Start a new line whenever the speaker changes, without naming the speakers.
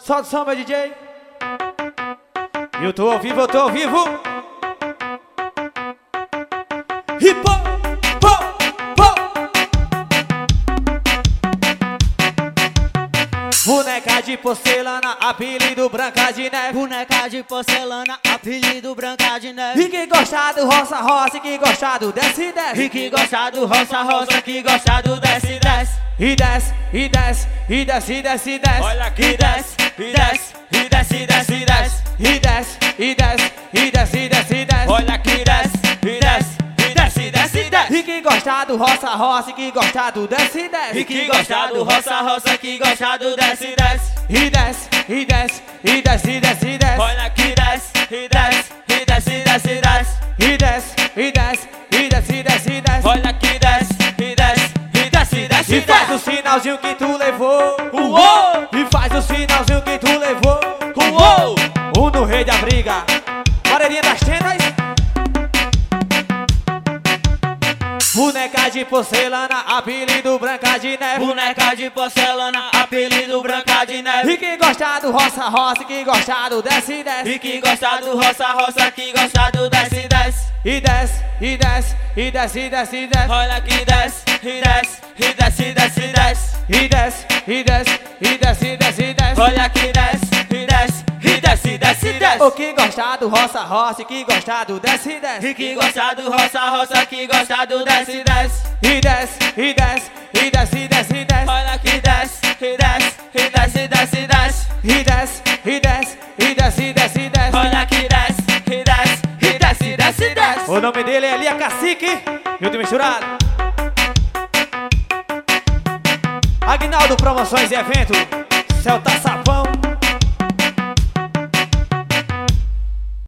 Solta o som, meu DJ. Eu tô ao vivo, eu tô ao vivo. Hip hop. Boneca de porcelana, apelido Branca de Neve.
Boneca de porcelana, apelido Branca de Neve.
E que gosta do roça, roça, e que gosta do desce, desce.
E que gosta do roça, roça, que gosta do desce, desce.
E desce, e desce, e desce, desce, desce.
Olha que desce, e desce, e desce, desce, desce.
E desce, e desce, e desce, desce, desce.
Olha que desce, e desce, e desce, desce, desce.
E que gosta do roça, roça, e que gosta do desce, desce.
E que gosta do roça, roça, que gosta do desce, desce.
E desce, e desce, e desce, desce, desce.
Olha que desce, e desce, e desce, desce, desce.
E desce, e desce, e desce, desce, desce.
Olha que desce, e desce, e desce, desce,
E faz o
desce.
sinalzinho que tu levou.
Uou!
E faz o sinalzinho que tu levou.
Uou!
Um no rei da briga. Moreninha das tendas. Boneca de porcelana, apelido Branca de Neve.
Boneca de porcelana, apelido Branca de Neve.
E que gosta do roça, roça, e que gosta do desce, desce.
E que gosta do roça, roça, que gosta do desce, desce.
E desce, e desce, e desce, desce, desce.
Olha que desce, e desce, e desce, desce, desce.
E desce, e desce, e desce, desce, desce.
Olha que desce, e desce, e desce, desce, desce.
O que gosta do roça, roça, e que gosta do desce, desce.
E que gosta do roça, roça, que gosta do desce, desce.
E desce, e desce, e desce, desce, desce.
Olha que desce, e desce, e desce, desce, desce.
E desce, e desce, e desce, desce, desce.
Olha que desce, e desce, e desce, desce, desce.
O nome dele é Elia Cacique, junto e misturado. Aguinaldo Promoções e Evento, Céu tá sapando.